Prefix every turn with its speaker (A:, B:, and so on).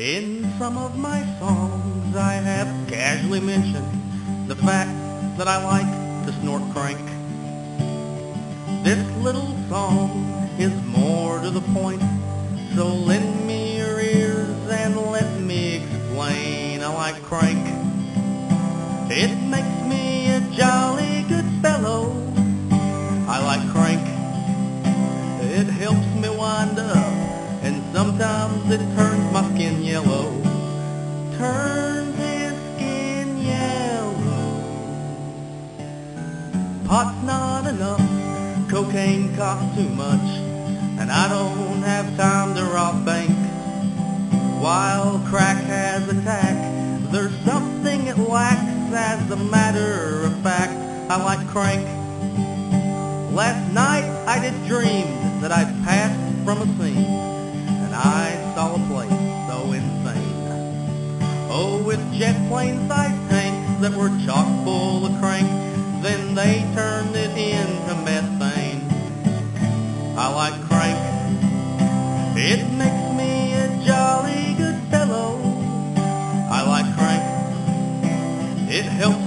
A: In some of my songs I have casually mentioned the fact that I like to snort crank. This little song is more to the point, so lend me your ears and let me explain. I like crank. It makes me a jolly good fellow. I like crank. It helps me wind up, and sometimes it turns my skin yellow. Turns his skin yellow. Pot's not enough, cocaine costs too much, and I don't have time to rob banks. While crack has a tack, there's something it lacks. As a matter of fact, I like crank. Last night I did dream that I passed from a scene, and I saw a place so insane. Oh, with jet plane-sized tanks that were chock full of crank, then they turned it into methane. I like crank. It makes me a jolly good fellow. I like crank. It helps